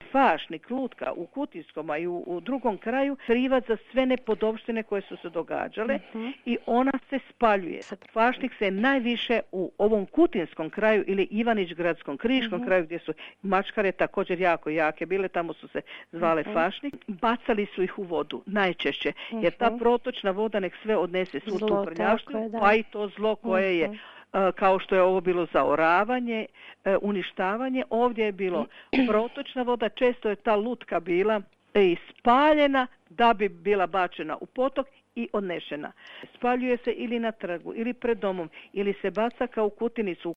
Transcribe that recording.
Fašnik, lutka u Kutinskom, a i u drugom kraju, krivac za sve nepodopštine koje su se događale i ona se spaljuje. Fašnik se najviše u ovom Kutinskom kraju ili Ivanić-gradskom Kriškom kraju, gdje su mačkare također jako jake bile, tamo su se zvale Fašnik, bacali su ih u vodu najčešće, jer ta protočna voda nek sve odnese svu tu prljavštinu, pa i to zlo koje je kao što je ovo bilo zaoravanje, uništavanje, ovdje je bilo protočna voda, često je ta lutka bila ispaljena da bi bila bačena u potok i odnešena. Spaljuje se ili na trgu, ili pred domom, ili se baca kao u Kutinicu.